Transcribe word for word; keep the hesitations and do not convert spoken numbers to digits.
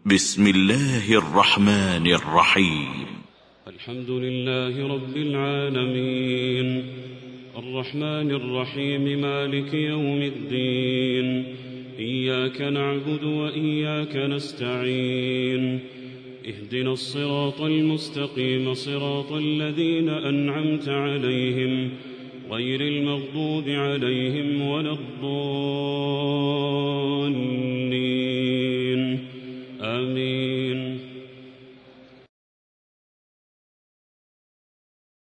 بسم الله الرحمن الرحيم. الحمد لله رب العالمين الرحمن الرحيم مالك يوم الدين إياك نعبد وإياك نستعين اهدنا الصراط المستقيم صراط الذين أنعمت عليهم غير المغضوب عليهم ولا الضالين